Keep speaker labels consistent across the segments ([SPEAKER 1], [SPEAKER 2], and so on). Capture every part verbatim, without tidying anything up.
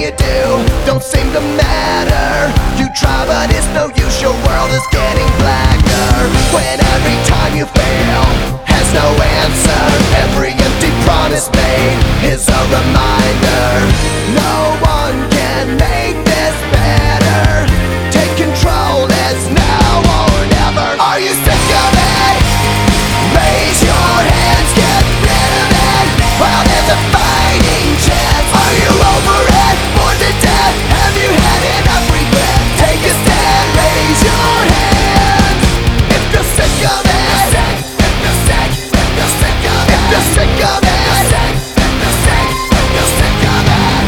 [SPEAKER 1] you do don't seem to matter. You try but it's no use, your world is getting blacker. When every time you fail has no answer, every empty promise made is a reminder. No one can make this better. Take control, it's now or never. Are you sick of it? Raise your hands, get rid of it while there's a fighting chance. Are you over it? Bored to death? Have you had enough regret? Take a stand, raise your hands if you're sick of it. If you're sick, if you're sick of it. If you're sick of it. If you're sick, if you're sick of it.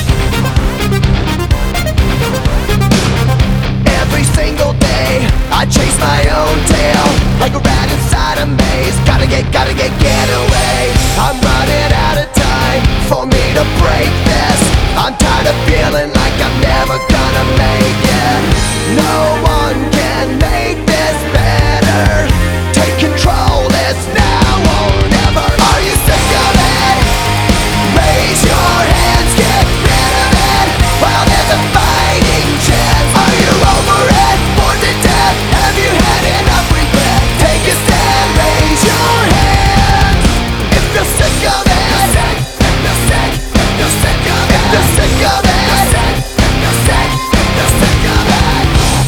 [SPEAKER 1] Every single day I chase my own tail like a rat inside a maze. Gotta get, gotta get, get away. I'm running out of time for me to break this. I'm tired of feeling like I'm never gonna make it. No one can make this better. Take control, it's now or never. Are you sick of it? Raise your hands, get rid of it while there's a fighting chance. Are you over it? Bored to death? Have you had enough regret? Take a stand, raise your hands if you're sick of it. If you're sick, if you're sick of it. If you're sick of it. If you're sick, if you're sick of it.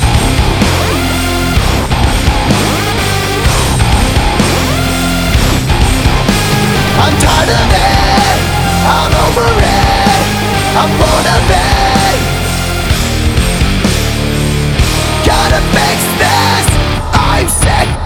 [SPEAKER 1] I'm tired of it, I'm over it, I'm bored of it. Gotta fix this, I'm sick